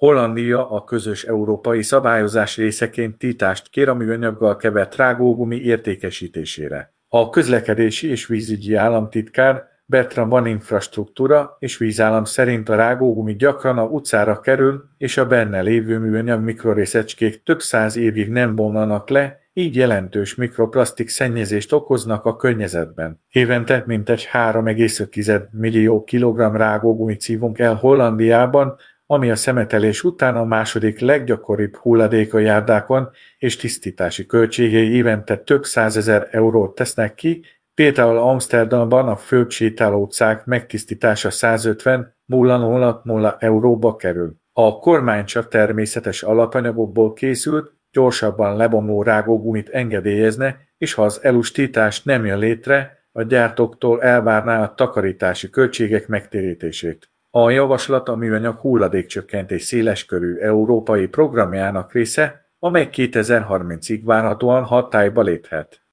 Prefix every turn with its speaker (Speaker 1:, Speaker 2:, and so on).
Speaker 1: Hollandia a közös európai szabályozás részeként tiltást kér a műanyaggal kevert rágógumi értékesítésére. A közlekedési és vízügyi államtitkár Bertram van Infrastruktúra és vízállam szerint a rágógumi gyakran a utcára kerül, és a benne lévő műanyag mikrorészecskék több száz évig nem bomlanak le, így jelentős mikroplasztik szennyezést okoznak a környezetben. Évente mintegy 3,5 millió kilogramm rágógumit szívunk el Hollandiában, ami a szemetelés után a második leggyakoribb hulladék a járdákon, és tisztítási költségei évente több százezer eurót tesznek ki, például Amsterdamban a főbb sétálóutcák megtisztítása 150 euróba kerül. A kormány csak természetes alapanyagokból készült, gyorsabban lebomló rágógumit engedélyezne, és ha az EU-s tiltás nem jön létre, a gyártóktól elvárná a takarítási költségek megtérítését. A javaslat a műanyag hulladékcsökkentés széleskörű európai programjának része, amely 2030-ig várhatóan hatályba léphet.